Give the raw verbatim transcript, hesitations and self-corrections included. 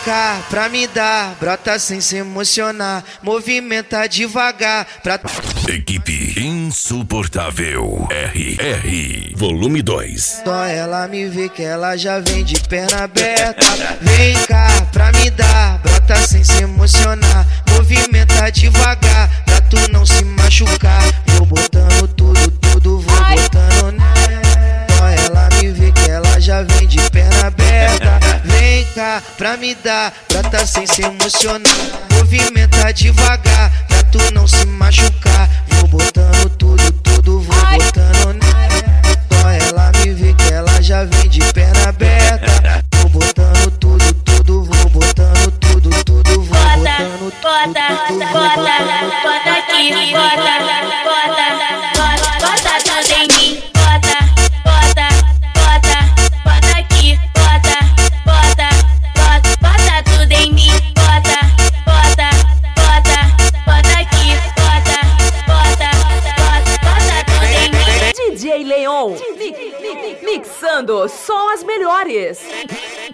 cá pra me dar, brota sem se emocionar, movimenta devagar pra... Equipe Insuportável R R Volume dois. Só ela me vê que ela já vem de perna aberta. Vem cá pra me dar, brota sem se emocionar, movimenta devagar pra tu não se machucar. Vou botando tudo, tudo, vou botando nela. Só ela me vê que ela já vem de perna aberta. Vem cá pra me dar, brota sem se emocionar, movimenta devagar pra tu não se machucar. Vou botando tudo, tudo, vou botando nela. Só ela me vê que ela já vem de perna aberta. Vou botando tudo, tudo, vou botando tudo, tudo, vou botando tudo, bota, tudo, bota, vou bota, botando bota aqui, bota, bota, bota, bota tudo em mim, bota, bota, bota, bota aqui, bota, bota, bota, bota tudo em mim, bota, bota, bota, bota aqui, bota, bota, bota, bota tudo em mim. D J Leon, mixando só as melhores.